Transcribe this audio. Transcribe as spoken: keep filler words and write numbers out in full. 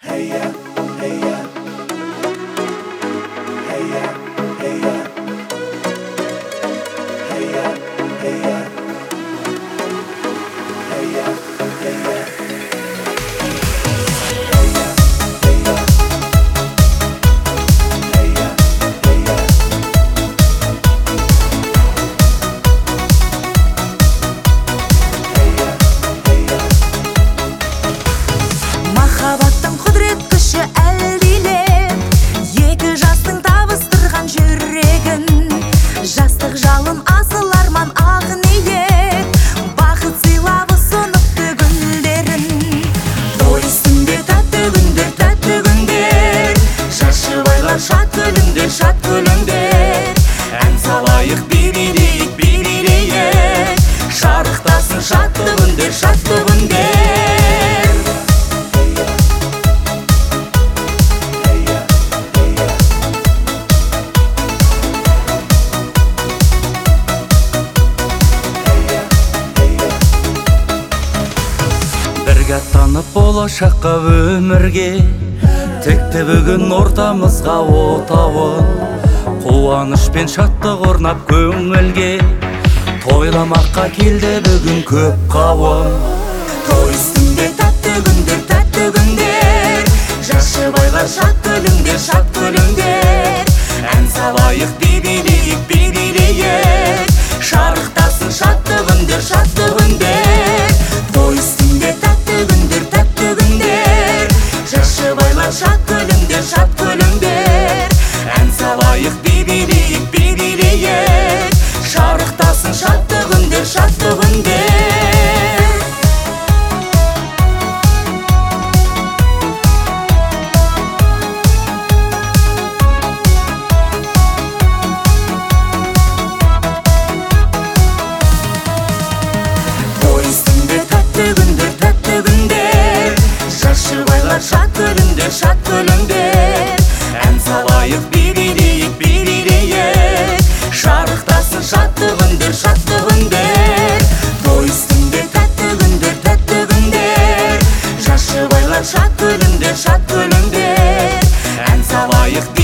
Hey ya, hey ya. Hey ya, hey ya. Hey ya, hey ya. Hey ya, hey ya. Hey ya, hey ya. Hey ya, hey ya. Hey ya, hey ya. Махаббаттың құдірет күші әлдиле, екі жастың табыстырған жүрегін. Жастық жалын асыл арман ақ ниет, бақыт сыйлап ұсыныпты гүлдерін. Той үстінде тәтті күндер, тәтті күндер, жас жұбайлар шат күліңдер, шат күліңдер. Ән салайық, би билейік, би билейік, шарықтасын шатты күндер, шатты күндер. Бірге аттанып болашаққа өмірге, тікті бүгін ортамызға отауын. Қуаныш пен шаттық орнап көңілге, тойламаққа келді бүгін көп қауым. Той үстінде тәтті күндер, тәтті күндер, жас жұбайлар шат күліңдер, шат күліңдер. Ән салайық, би билейік, би билейік, шарықтасын шатты күндер, шатты күндер. Той үстінде тәтті күндер, тәтті күндер, жас жұбайлар шат күліңдер, шат күліңдер. Ән салайық, би билейік, би билейік, шарықтасын шатты күндер, шатты күндер. Шат күліңдер, шат күліңдер, ән салайық, би билейік, би билейік, шарықтасын шатты күндер, шатты күндер. Той үстінде тәтті күндер, тәтті күндер, жас жұбайлар шат күліңдер, шат күліңдер, ән салайық.